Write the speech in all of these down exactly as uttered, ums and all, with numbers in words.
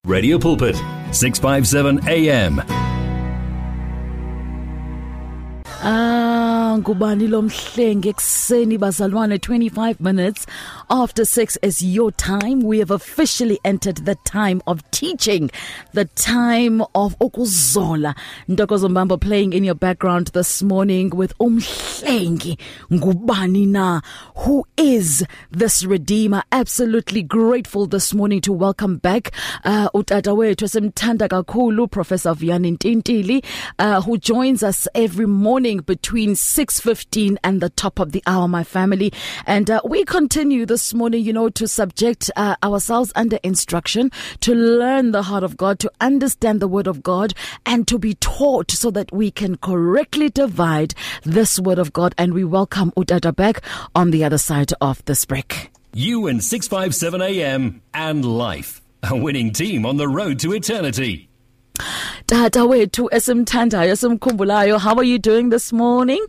Radio Pulpit, six fifty-seven A M. Ah, ngubani lo mhlenge ekseni bazalwane, twenty-five minutes after six is your time. We have officially entered the time of teaching, the time of ukuzola. Ntokozo Mbambo playing in your background this morning with umhlengi ngubani na. Who is this Redeemer? Absolutely grateful this morning to welcome back uh, utata wethu esimthanda kakhulu, Professor Vuyani Ntintili, uh, who joins us every morning between six fifteen and the top of the hour, my family. And uh, we continue this morning, you know, to subject uh, ourselves under instruction, to learn the heart of God, to understand the word of God, and to be taught so that we can correctly divide this word of God. And we welcome Utata back on the other side of this break. You and six fifty-seven A M and life. A winning team on the road to eternity. Tata wethu esimthandayo esimkhumbulayo, how are you doing this morning?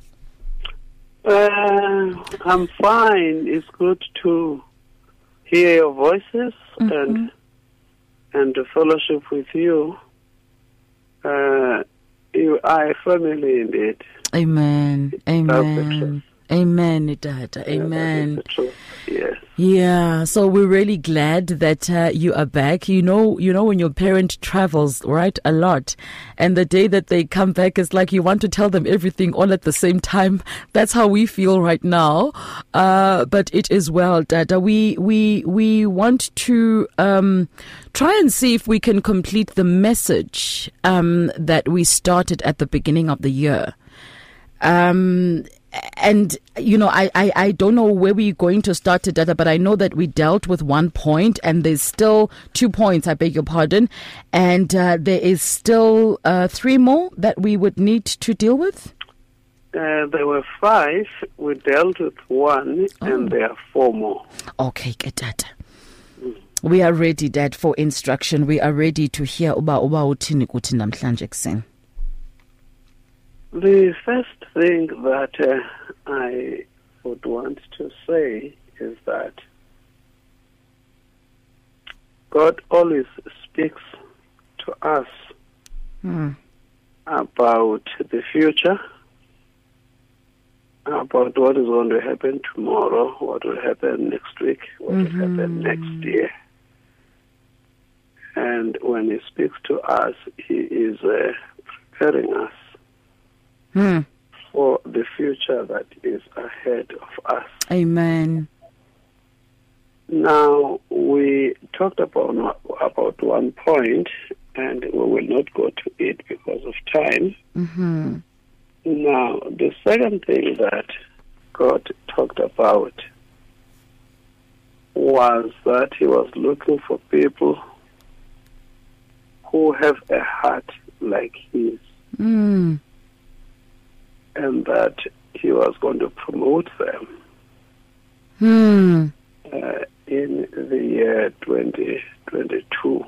Uh, I'm fine. It's good to hear your voices mm-hmm. and and to fellowship with you. Uh, you are a family indeed. Amen. Amen. Amen, Tata. Amen. Yeah, yes. Yeah, so we're really glad that uh, you are back. You know, you know when your parent travels, right, a lot, and the day that they come back, it's like you want to tell them everything all at the same time. That's how we feel right now. Uh, but it is well, Dada. We we we want to um, try and see if we can complete the message um, that we started at the beginning of the year. Um. And, you know, I, I, I don't know where we're going to start to data, but I know that we dealt with one point and there's still two points, I beg your pardon. And uh, there is still uh, three more that we would need to deal with? Uh, there were five. We dealt with one oh. and there are four more. Okay, get that. Mm. We are ready, Dad, for instruction. We are ready to hear uba uba uthini kuthi namhlanje kuseni. The first thing that uh, I would want to say is that God always speaks to us mm. about the future, about what is going to happen tomorrow, what will happen next week, what mm-hmm. will happen next year. And when He speaks to us, He is uh, preparing us Hmm. for the future that is ahead of us. Amen. Now, we talked about, about one point, and we will not go to it because of time. Mm-hmm. Now, the second thing that God talked about was that He was looking for people who have a heart like His. Mm. And that He was going to promote them hmm. uh, in the year twenty twenty-two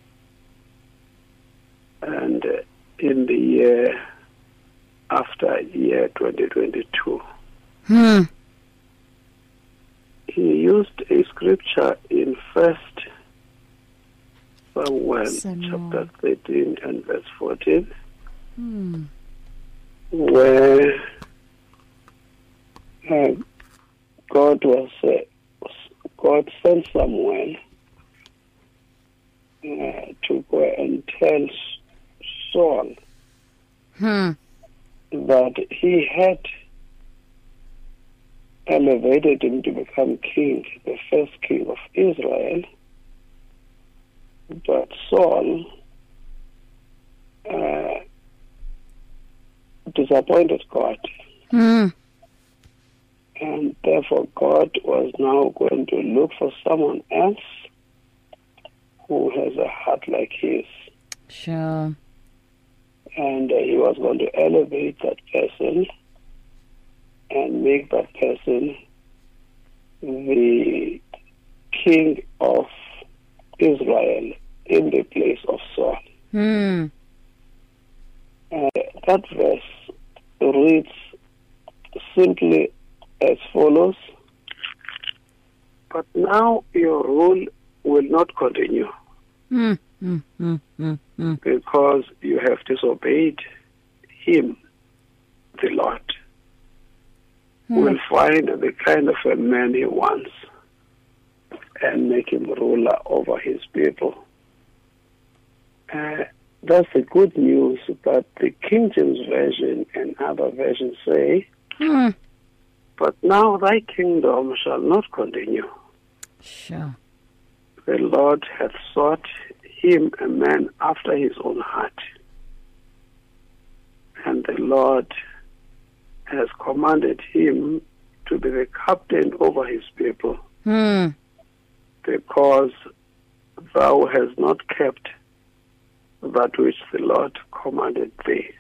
and uh, in the year after year twenty twenty-two. Hmm. He used a scripture in First Samuel chapter thirteen and verse fourteen. Hmm. Where uh, God was, uh, God sent Samuel uh, to go and tell Saul hmm. that he had elevated him to become king, the first king of Israel, but Saul uh, disappointed God. Mm. And therefore God was now going to look for someone else who has a heart like his. Sure. And uh, he was going to elevate that person and make that person the king of Israel in the place of Saul. Mm. Uh, that verse reads simply as follows: but now your rule will not continue. Mm, mm, mm, mm, mm. Because you have disobeyed him, the Lord. Mm. Will find the kind of a man he wants and make him ruler over his people. Uh, that's the good news, but the King James Version and other versions say, Mm. but now thy kingdom shall not continue. Sure. The Lord hath sought him a man after his own heart. And the Lord has commanded him to be the captain over his people, Mm. because thou hast not kept that which the Lord commanded thee.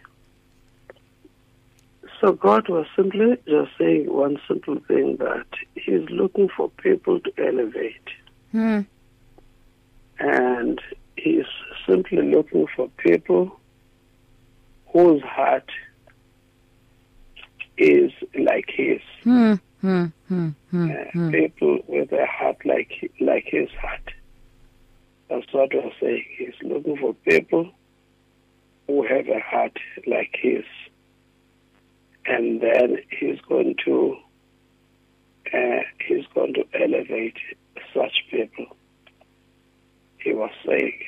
So God was simply just saying one simple thing, that he's looking for people to elevate. Mm. And he's simply looking for people whose heart is like his. Mm. Mm. Mm. Uh, Mm. people with a heart like like his heart. That's what we're saying. He's looking for people who have a heart like his. And then he's going to uh, he's going to elevate such people, he was saying.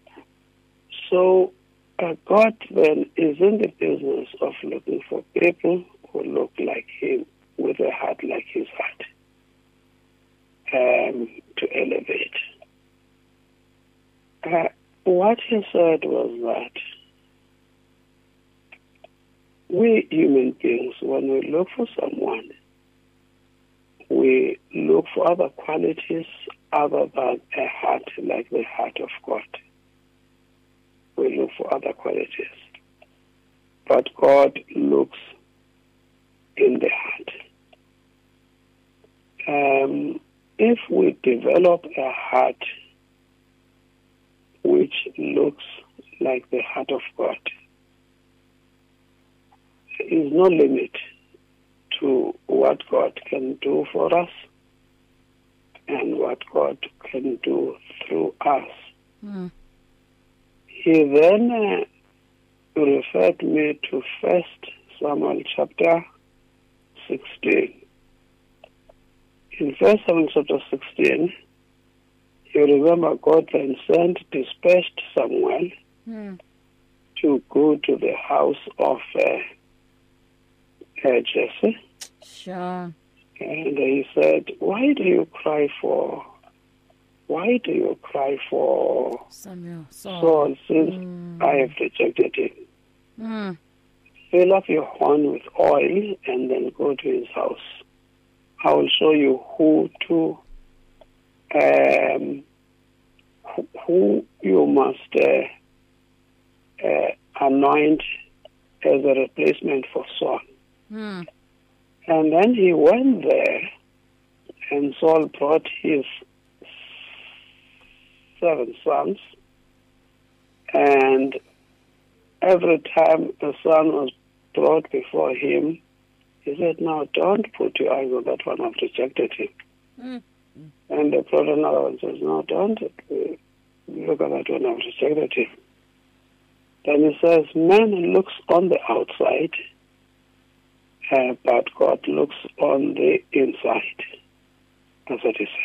So uh, God then is in the business of looking for people who look like him, with a heart like his heart, um, to elevate. Uh, what he said was that we human beings, when we look for someone, we look for other qualities other than a heart like the heart of God. We look for other qualities. But God looks in the heart. Um, if we develop a heart which looks like the heart of God, there is no limit to what God can do for us and what God can do through us. Mm. He then uh, referred me to First Samuel chapter sixteen. In First Samuel chapter sixteen, you remember God then sent, dispatched Samuel Mm. to go to the house of uh, uh, Jesse. Sure. And he said, why do you cry for, why do you cry for Samuel. Saul. Saul, since Mm. I have rejected him? Mm. Fill up your horn with oil and then go to his house. I will show you who to, um, who, who you must uh, uh, anoint as a replacement for Saul. Mm. And then he went there, and Saul brought his seven sons, and every time a son was brought before him, he said, no, don't put your eyes on that one, I've rejected him. Mm. And they brought another one, says, no, don't uh, look at that one, I've rejected him. Then he says, man looks on the outside, uh, but God looks on the inside. That's what he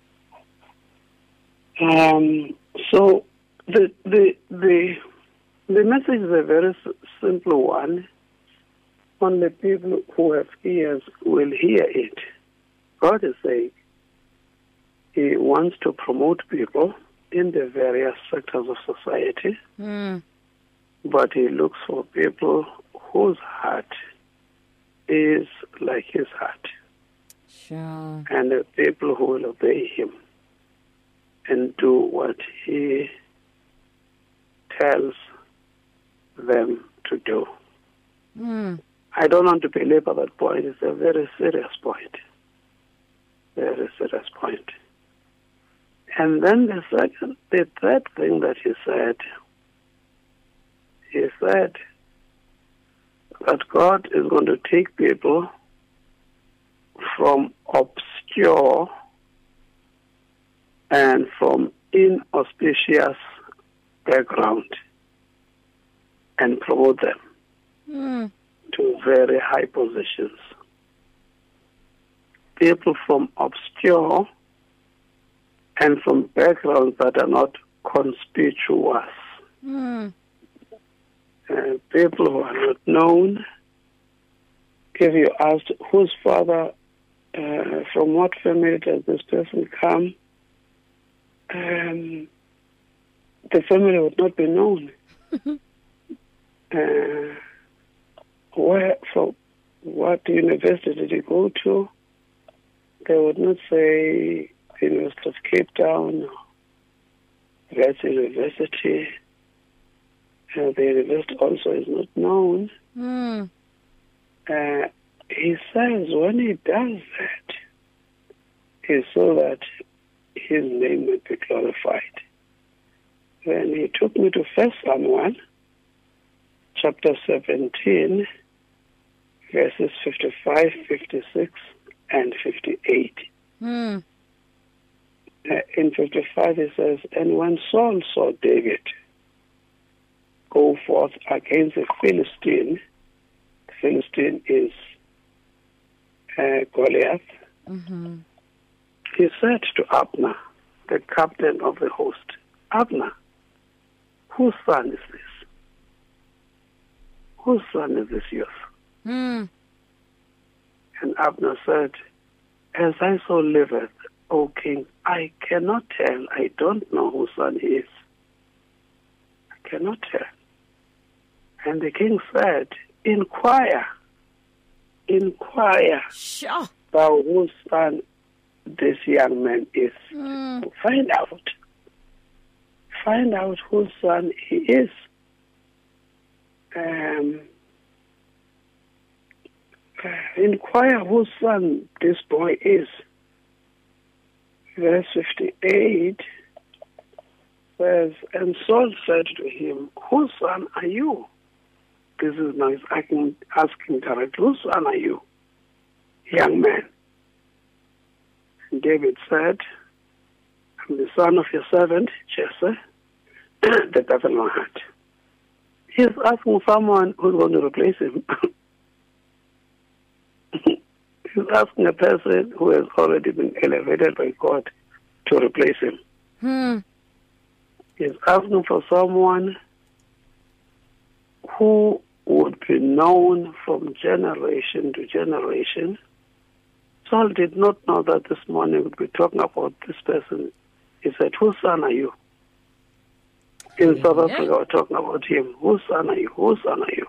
said. Um, so the the the the message is a very s- simple one. Only people who have ears will hear it. God is saying he wants to promote people in the various sectors of society, Mm. but he looks for people whose heart is like his heart, Sure. and the people who will obey him and do what he tells them to do. Mm. I don't want to belabor that point. It's a very serious point. Very serious point. And then the second, the third thing that he said, he said that God is going to take people from obscure and from inauspicious background and promote them Mm. to very high positions. People from obscure and from backgrounds that are not conspicuous. Mm. Uh, people who are not known. If you asked whose father, uh, from what family does this person come, um, the family would not be known. uh, where, from what university did he go to? They would not say the University of Cape Town, that's university. Uh, the university also is not known. Mm. Uh, he says when he does that, it's so that his name will be glorified. Then he took me to First Samuel, chapter seventeen, verses fifty-five, fifty-six, and fifty-eight. Mm. Uh, in fifty-five, he says, "And when Saul saw David go forth against the Philistine," the Philistine is uh, Goliath, Mm-hmm. he said to Abner, the captain of the host, "Abner, whose son is this? Whose son is this yours?" Mm. And Abner said, "As I so liveth, O king, I cannot tell. I don't know whose son he is. I cannot tell." And the king said, "Inquire, inquire Sure. thou whose son this young man is. Mm. Find out. Find out whose son he is." Um, uh, inquire whose son this boy is. Verse fifty-eight says, "And Saul said to him, whose son are you?" This is now he's asking, asking directly, "Whose son are you, young man?" And David said, "I'm the son of your servant, Jesse, the Bethlehemite." He's asking someone who's going to replace him. He's asking a person who has already been elevated by God to replace him. Mm. He's asking for someone who would be known from generation to generation. Saul did not know that this morning we'd be talking about this person. He said, "Whose son are you?" In Yeah. South Africa, we're talking about him. "Whose son are you? Whose son are you?"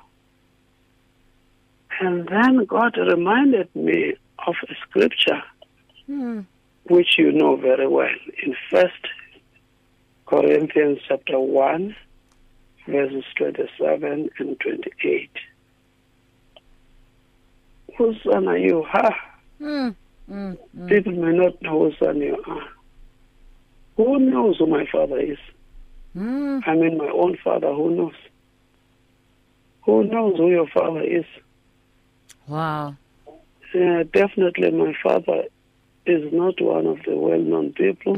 And then God reminded me of a scripture Mm. which you know very well, in First Corinthians chapter one, verses twenty-seven and twenty-eight. Whose son are you? Ha! Mm. Mm. Mm. People may not know whose son you are. Who knows who my father is? Mm. I mean, my own father, who knows? Who knows who your father is? Wow. Uh, definitely my father is not one of the well-known people.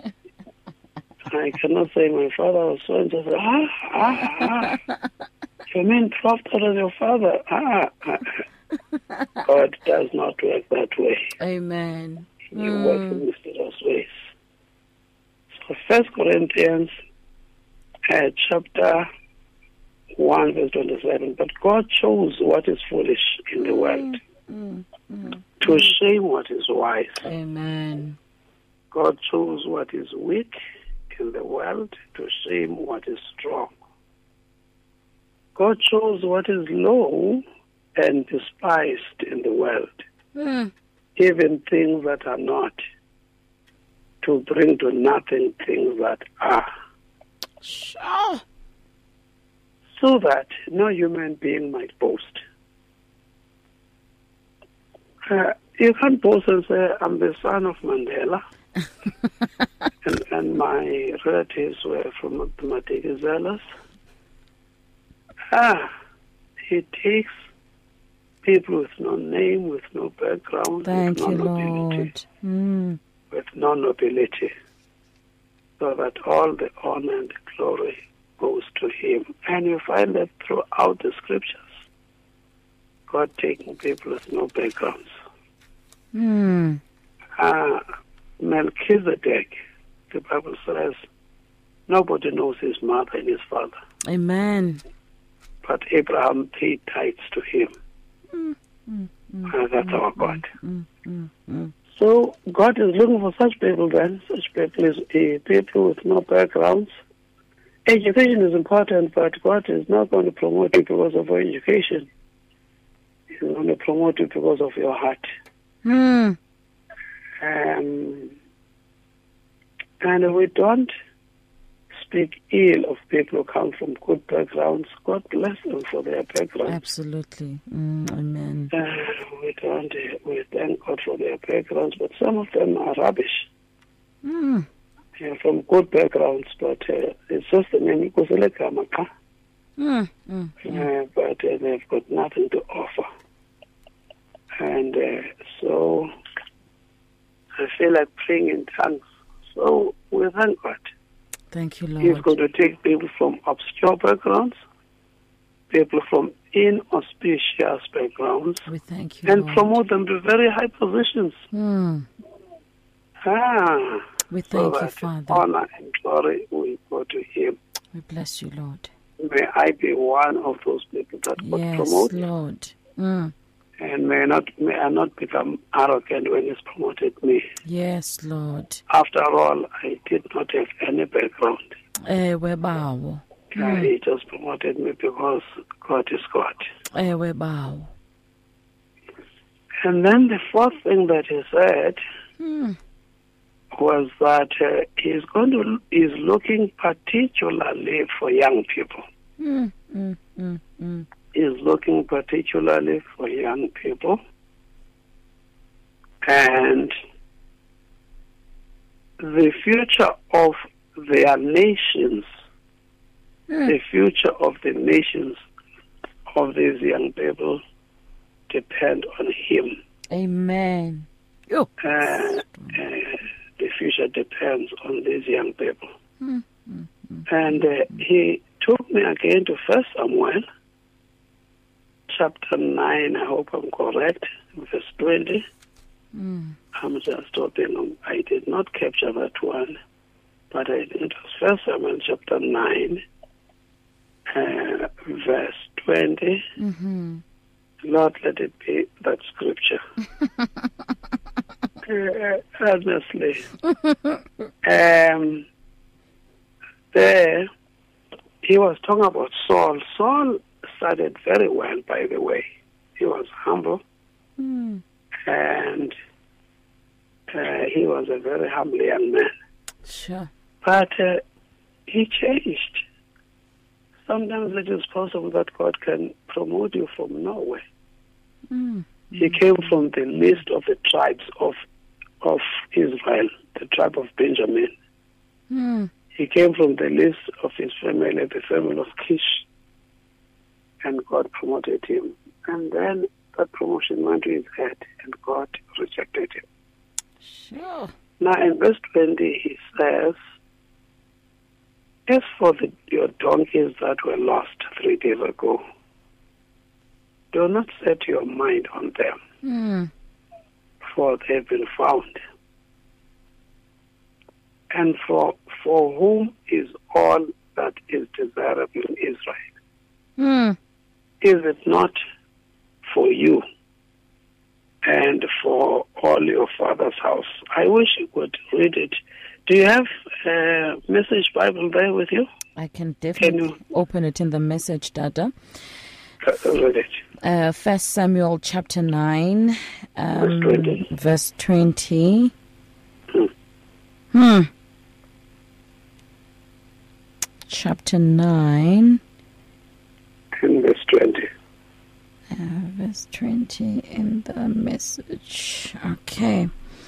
I cannot say my father was so and just say, ah, ah, ah. You mean Prophet is your father? Ah, ah. God does not work that way. Amen. He works in mysterious ways. So First Corinthians uh, chapter one, verse twenty-seven. "But God chose what is foolish in the world Mm. Mm. to shame what is wise. Amen. God chose what is weak in the world to shame what is strong. God chose what is low and despised in the world, Mm. even things that are not, to bring to nothing things that are, Sure. so that no human being might boast." Uh, you can't boast and say, "I'm the son of Mandela," and, and my relatives were from the Matikizelas. Ah, it takes people with no name, with no background, Thank with no you, nobility, Lord. Mm. with no nobility, so that all the honor and the glory goes to him. And you find that throughout the scriptures, God taking people with no backgrounds. Mm. Uh, Melchizedek, the Bible says, nobody knows his mother and his father. Amen. But Abraham paid tithes to him. Mm, mm, mm, uh, that's mm, our God. Mm, mm, mm. So God is looking for such people then. Such people is uh, people with no backgrounds. Education is important, but God is not going to promote you because of your education. He's going to promote you because of your heart. Mm. Um, and we don't speak ill of people who come from good backgrounds. God bless them for their backgrounds. Absolutely. Mm, amen. Uh, we don't. Uh, we thank God for their backgrounds, but some of them are rubbish. Mm. Yeah, from good backgrounds, but uh, it's just the name. Mm, mm, mm. Uh, but uh, they've got nothing to offer. And uh, so I feel like praying in tongues. So we thank God. Thank you, Lord. He's going to take people from obscure backgrounds, people from inauspicious backgrounds, we thank you, and Lord. promote them to very high positions. Mm. Ah, We thank so you, that Father. honor and glory will go to him. We bless you, Lord. May I be one of those people that God Yes, promotes, Lord. Mm. and may not may I not become arrogant when He's promoted me. Yes, Lord. After all, I did not have any background. Ewe bawo. Uh, he just promoted me because God is God. Ewe bawo. And then the fourth thing that he said Mm. was that uh, he's going to is looking particularly for young people. Mm, mm, mm, mm. Is looking particularly for young people, and the future of their nations, Mm. the future of the nations of these young people depend on him. Amen. Yo. Uh, uh, the future depends on these young people. Mm, mm, mm. And uh, he took me again to First Samuel, chapter nine, I hope I'm correct, verse twenty. Mm. I'm just hoping I did not capture that one, but I think it was First Samuel, chapter nine, uh, verse twenty. Mm-hmm. Lord, let it be that scripture. uh, honestly. um, there, he was talking about Saul. Saul started very well, by the way. He was humble, Mm. and uh, he was a very humble young man. Sure. But uh, he changed. Sometimes it is possible that God can promote you from nowhere. Mm. He came from the list of the tribes of of Israel, the tribe of Benjamin. Mm. He came from the list of his family, the family of Kish, and God promoted him. And then that promotion went to his head, and God rejected him. Sure. Now in verse twenty, he says, as for the, your donkeys that were lost three days ago, do not set your mind on them, Mm. for they have been found. And for for whom is all that is desirable in Israel? Mm. Is it not for you and for all your father's house? I wish you could read it. Do you have a Message Bible there with you? I can definitely Can you- open it in the message, Dada. Uh, read it. Uh, First Samuel chapter nine, um, Verse twenty. verse twenty. Hmm. Hmm. Chapter nine, In verse twenty. uh, verse twenty in the message. Okay.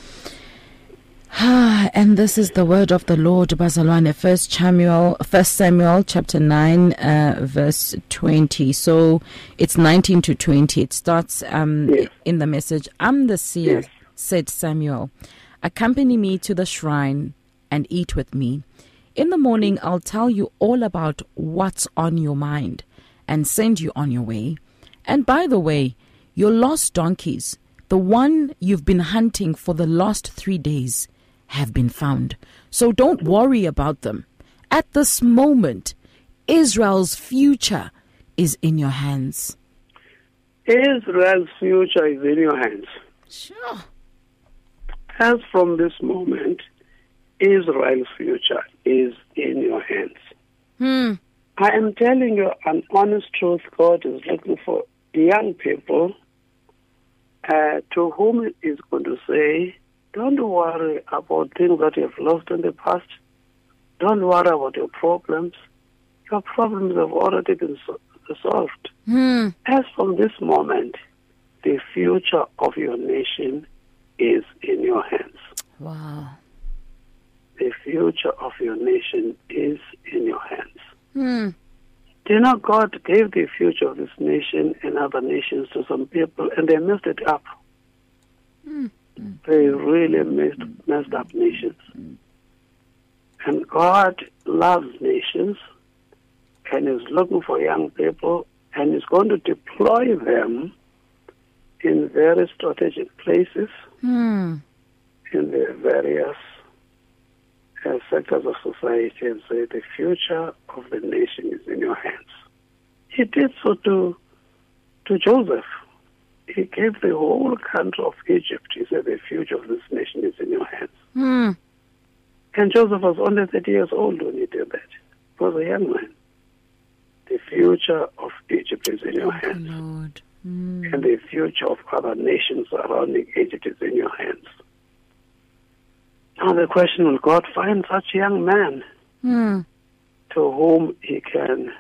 Ah, and this is the word of the Lord, Bazalwane. First Samuel, First Samuel, chapter nine, uh, verse twenty. So it's nineteen to twenty. It starts um Yes. in the message. I'm the seer, Yes. said Samuel. Accompany me to the shrine and eat with me. In the morning, I'll tell you all about what's on your mind and send you on your way. And by the way, your lost donkeys, the one you've been hunting for the last three days, have been found. So don't worry about them. At this moment, Israel's future is in your hands. Israel's future is in your hands. Sure. As from this moment, Israel's future is in your hands. Hmm. I am telling you an honest truth. God is looking for young people uh, to whom He is going to say, don't worry about things that you have lost in the past. Don't worry about your problems. Your problems have already been so- solved. Hmm. As from this moment, the future of your nation is in your hands. Wow. The future of your nation is in your hands. Hmm. Do you know God gave the future of this nation and other nations to some people, and they messed it up. Hmm. They really messed, messed up nations. And God loves nations and is looking for young people and is going to deploy them in very strategic places, Hmm. in the various uh, sectors of society, and say the future of the nation is in your hands. He did so to, to Joseph. He gave the whole country of Egypt. He said the future of this nation is in your hands. Hmm. And Joseph was only thirty years old when he did that. He was a young man. The future of Egypt is in your Thank you, hands. Lord. Hmm. And the future of other nations surrounding Egypt is in your hands. Now the question, will God find such a young man Hmm. to whom He can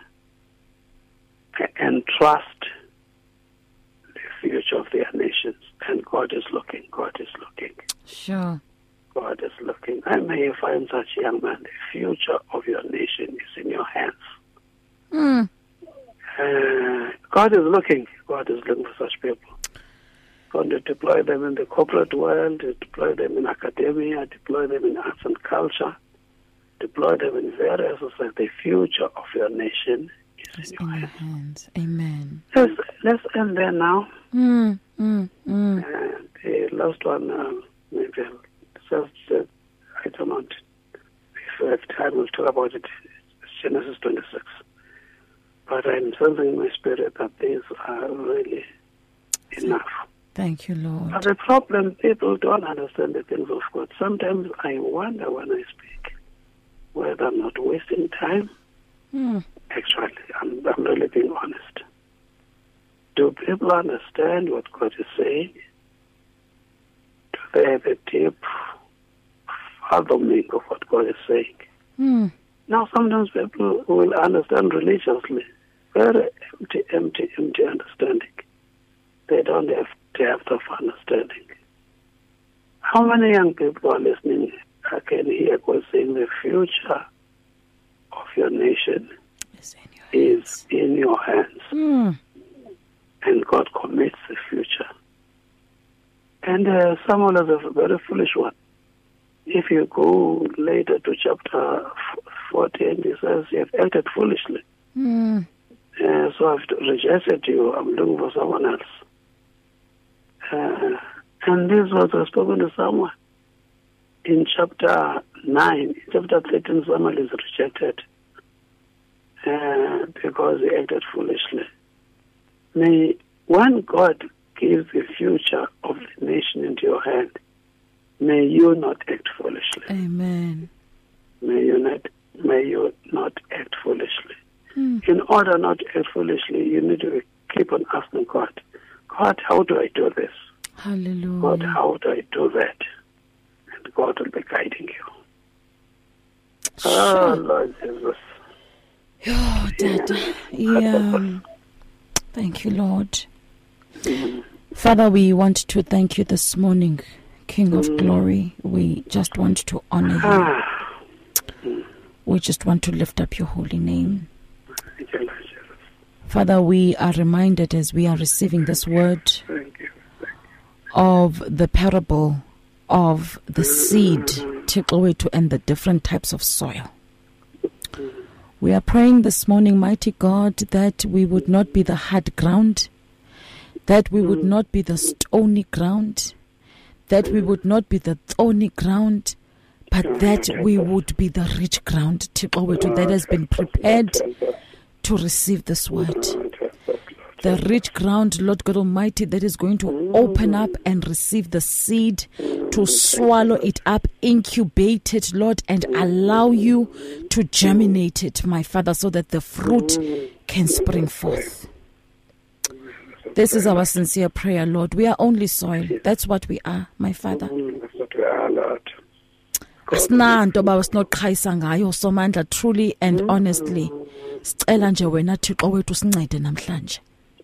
entrust the future of their nations? And God is looking, God is looking, Sure. God is looking. And may you find such a young man. The future of your nation is in your hands. Hmm. Uh, God is looking. God is looking for such people. Going to deploy them in the corporate world, deploy them in academia, deploy them in arts and culture, deploy them in various societies. The future of your nation is It's in in your your hands. hands. Amen. Let's, let's end there now. Hmm. Hmm. Hmm. Uh, the last one, uh, maybe I'll just, uh, I don't know if I have time, we'll talk about it. It's Genesis twenty-six. But I'm sensing in my spirit that these are really enough. Thank you, Lord. But the problem, people don't understand the things of God. Sometimes I wonder when I speak whether I'm not wasting time. Hmm. Actually, I'm, I'm really being honest. Do people understand what God is saying? Do they have a deep fathoming of what God is saying? Hmm. Now, sometimes people will understand religiously. Very empty, empty, empty understanding. They don't have depth of understanding. How many young people are listening? I can hear God saying the future of your nation It's in your hands. is in your hands. Hmm. And God commits the future. And uh, someone is a very foolish one. If you go later to chapter fourteen, he says, you have acted foolishly. Hmm. Uh, so I've rejected you. I'm looking for someone else. Uh, and these words were spoken to someone. In chapter nine, in chapter thirteen, someone is rejected uh, because he acted foolishly. May, when God gives the future of the nation into your hand, may you not act foolishly. Amen. May you not, may you not act foolishly. Hmm. In order not to act foolishly, you need to keep on asking God, God, how do I do this? Hallelujah. God, how do I do that? And God will be guiding you. Sure. Oh, Lord Jesus. Oh, Dad. Yeah. Thank you, Lord. Mm. Father, we want to thank you this morning, King of Mm. Glory. We just want to honor you. Ah. We just want to lift up your holy name. Thank you, Lord Jesus. Father, we are reminded as we are receiving this word Thank you. of the parable of the seed, take away to end the different types of soil. We are praying this morning, mighty God, that we would not be the hard ground, that we would not be the stony ground, that we would not be the thorny ground, but that we would be the rich ground that has been prepared to receive this word. The rich ground, Lord God Almighty, that is going to open up and receive the seed, to swallow it up, incubate it, Lord, and allow you to germinate it, my Father, so that the fruit can spring forth. This is our sincere prayer, Lord. We are only soil. That's what we are, my Father. Asinanto baba sinoqhayisa ngayo somandla, truly and honestly. Sicela nje wena Thixo wethu sincede namhlanje.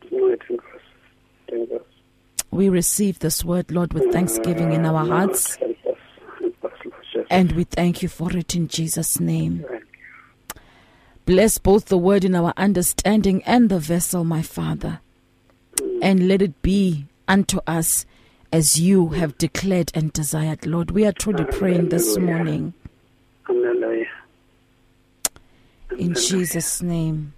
We receive this word, Lord, with thanksgiving in our hearts, and we thank you for it in Jesus' name. Bless both the word in our understanding and the vessel, my Father, and let it be unto us as you have declared and desired, Lord. We are truly praying this morning. In Jesus' name.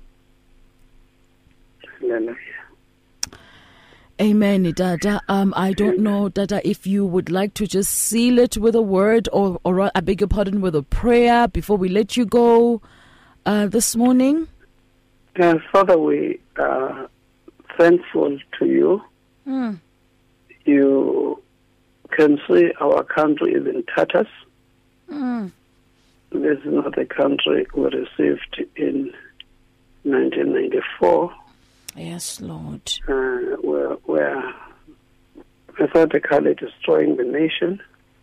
Amen, Dada. Um, I don't know, Dada, if you would like to just seal it with a word, or, or I beg your pardon, with a prayer before we let you go uh, this morning. Uh, Father, we are thankful to you. Mm. You can see our country is in tatters. Mm. This is not a country we received in nineteen ninety-four. Yes, Lord. Uh, we're, we're methodically destroying the nation.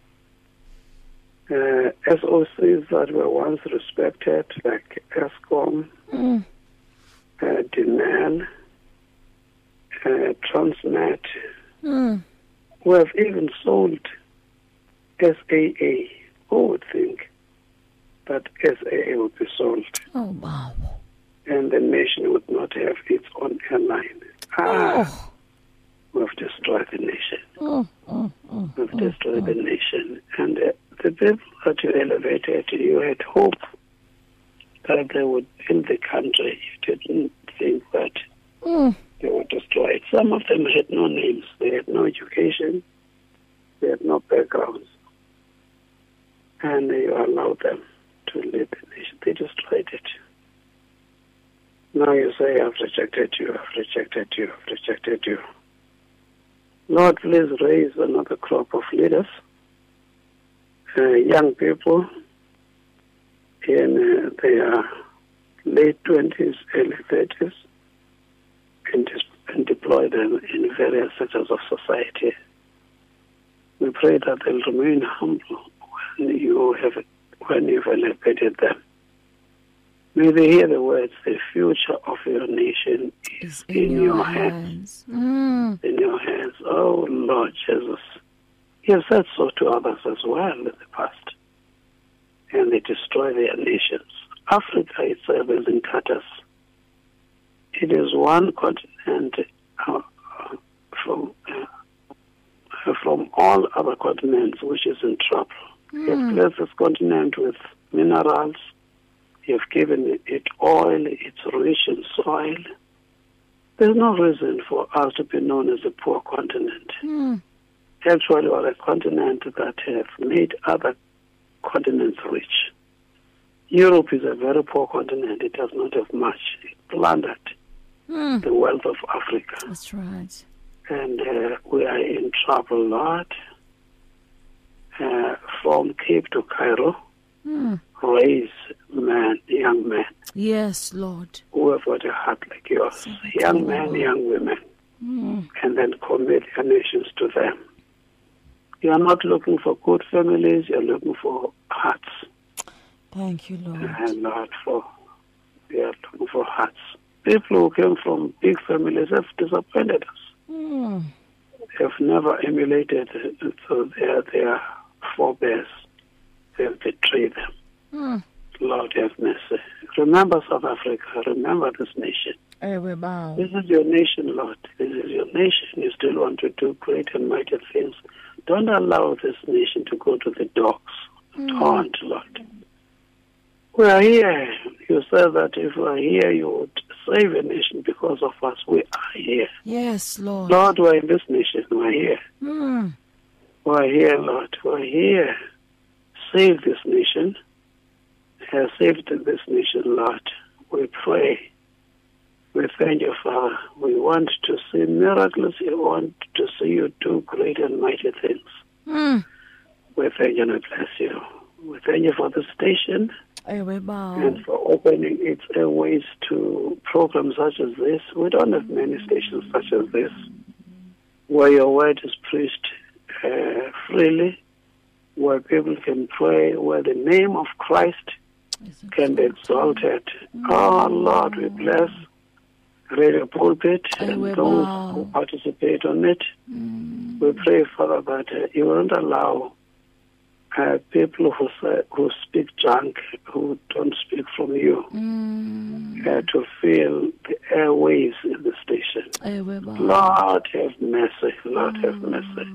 Uh, S O Cs that were once respected, like ESCOM, Mm. uh, D N L, uh, Transnet, Mm. we have even sold S A A. Who would think that S A A would be sold? Oh, wow. And the nation would not have its own airline. Ah, Oh. we've destroyed the nation. Oh, oh, oh, We've oh, destroyed oh. the nation. And uh, the people that you elevated, you had hope that they would build the country. You didn't think that Mm. they would destroy it. Some of them had no names. They had no education. They had no backgrounds. And you allowed them to lead the nation. They destroyed it. Now you say, I've rejected you, I've rejected you, I've rejected you. Lord, please raise another crop of leaders, uh, young people in uh, their late twenties, early thirties, and, and deploy them in various sectors of society. We pray that they'll remain humble when you have when you've elevated them. May they hear the words, the future of your nation is in, in your, your hands. hands. Mm. In your hands. Oh, Lord Jesus. You have said so to others as well in the past. And they destroy their nations. Africa itself is in tatters. It is one continent uh, from, uh, from all other continents which is in trouble. Mm. You have blessed this continent with minerals. You've given it oil, it's rich in soil. There's no reason for us to be known as a poor continent. Mm. Actually, we're a continent that has made other continents rich. Europe is a very poor continent. It does not have much. It plundered Mm. the wealth of Africa. That's right. And uh, we are in trouble, Lord. Uh, from Cape to Cairo, Mm. raise men, young men. Yes, Lord. Who have got a heart like yours. Young men, young women. Mm. And then commit your nations to them. You are not looking for good families, you are looking for hearts. Thank you, Lord. And Lord, for we are looking for hearts. People who came from big families have disappointed us. Mm. They have never emulated so their, their forebears. They have betrayed them. Mm. Lord have mercy. Remember South Africa. Remember this nation. Ewe bow. This is your nation, Lord. This is your nation. You still want to do great and mighty things. Don't allow this nation to go to the dogs. Mm. Don't, Lord. We are here. You said that if we are here, you would save a nation because of us. We are here. Yes, Lord. Lord, we're in this nation. We're here. Mm. We're here, Lord. We're here. Save this nation. Have saved this nation, Lord. We pray. We thank you, Father. We want to see miracles. We want to see you do great and mighty things. Mm. We thank you and we bless you. We thank you for the station and for opening its airways to programs such as this. We don't have many stations such as this where your word is preached uh, freely, where people can pray, where the name of Christ can be exalted. Mm. Oh, Lord, we bless Radio Pulpit and those who participate on it. Mm. We pray, Father, that uh, you won't allow uh, people who say, who speak junk, who don't speak from you, mm. uh, to fill the airways in the station. Lord, have mercy. Lord, mm. have mercy.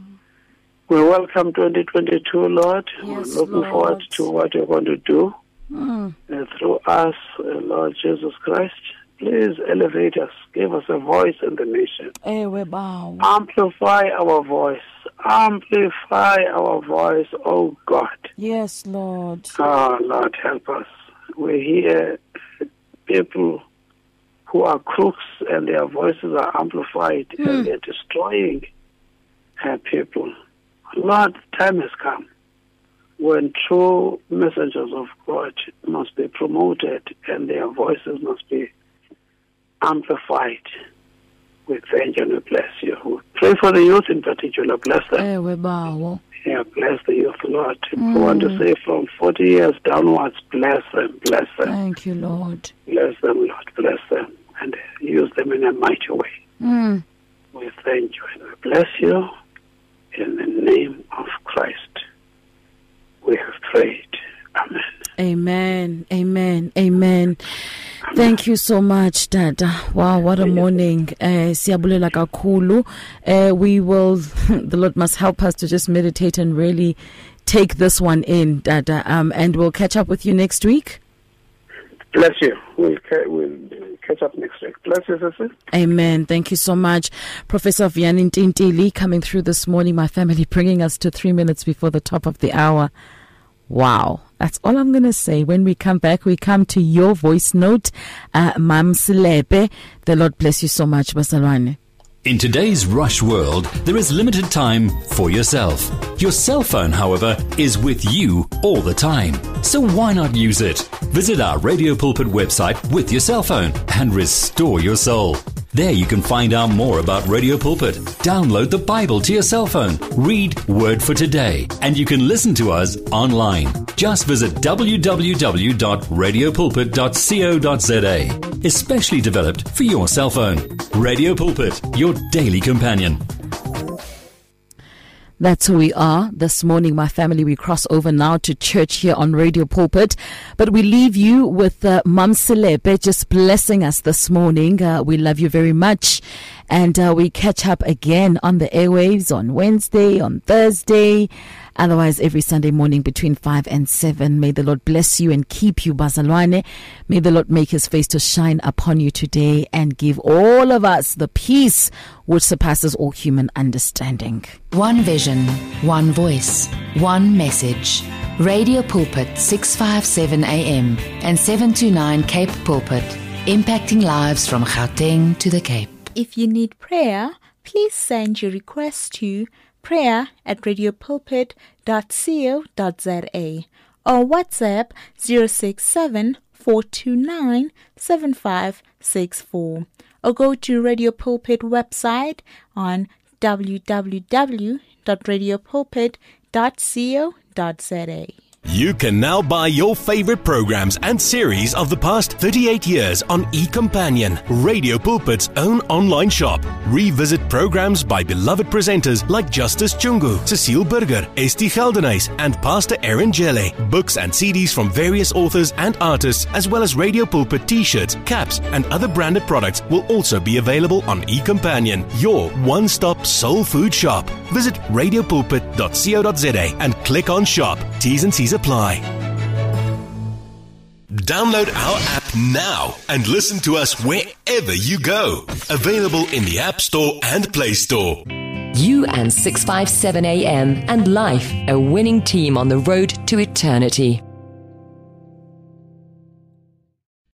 We welcome twenty twenty-two, Lord. Yes, We're looking Lord. forward to what you're going to do Mm. uh, through us, uh, Lord Jesus Christ. Please elevate us. Give us a voice in the nation. Amplify our voice. Amplify our voice, oh God. Yes, Lord. Oh, Lord, help us. We hear people who are crooks and their voices are amplified mm. and they're destroying uh, people. Lord, the time has come when true messengers of God must be promoted and their voices must be amplified. We thank you and we bless you. We pray for the youth in particular. Bless them. Yeah, bless the youth, Lord. Mm. We want to say from forty years downwards, bless them, bless them. Thank you, Lord. Bless them, Lord, bless them, and use them in a mighty way. Mm. We thank you and we bless you. In the name of Christ, we have prayed. Amen. Amen. Amen. Amen. Thank you so much, Dada. Wow, what a morning. Uh, siyabulela kakhulu. Uh, we will, the Lord must help us to just meditate and really take this one in, Dada. Um, and we'll catch up with you next week. Bless you. We'll, ca- we'll catch up next week. Bless you, sister. Amen. Thank you so much. Professor Vianney Ntintili coming through this morning, my family, bringing us to three minutes before the top of the hour. Wow. That's all I'm going to say. When we come back, we come to your voice note. Uh, Mam Silepe. The Lord bless you so much, Basalwane. In today's rush world, there is limited time for yourself. Your cell phone, however, is with you all the time. So why not use it? Visit our Radio Pulpit website with your cell phone and restore your soul. There you can find out more about Radio Pulpit. Download the Bible to your cell phone. Read Word for Today. And you can listen to us online. Just visit w w w dot radio pulpit dot co dot z a. Especially developed for your cell phone. Radio Pulpit, your daily companion. That's who we are this morning, my family. We cross over now to church here on Radio Pulpit. But we leave you with uh, Mam Silepe just blessing us this morning. Uh, we love you very much. And uh, we catch up again on the airwaves on Wednesday, on Thursday. Otherwise, every Sunday morning between five and seven. May the Lord bless you and keep you, Bazalwane. May the Lord make his face to shine upon you today and give all of us the peace which surpasses all human understanding. One vision, one voice, one message. Radio Pulpit, six fifty-seven A M and seven to nine Cape Pulpit, impacting lives from Gauteng to the Cape. If you need prayer, please send your request to prayer at radio pulpit dot co dot z a or WhatsApp zero six seven, four two nine, seven five six four or go to Radio Pulpit website on w w w dot radio pulpit dot co dot z a. You can now buy your favorite programs and series of the past thirty-eight years on eCompanion, Radio Pulpit's own online shop. Revisit programs by beloved presenters like Justice Chungu, Cecile Burger, Esti Geldenhuys, and Pastor Aaron Jelle. Books and C Ds from various authors and artists, as well as Radio Pulpit t-shirts, caps, and other branded products will also be available on eCompanion, your one-stop soul food shop. Visit radio pulpit dot co dot z a and click on shop. T's and C's apply. Download our app now and listen to us wherever you go. Available in the App Store and Play Store. You and six fifty-seven A M and life, a winning team on the road to eternity.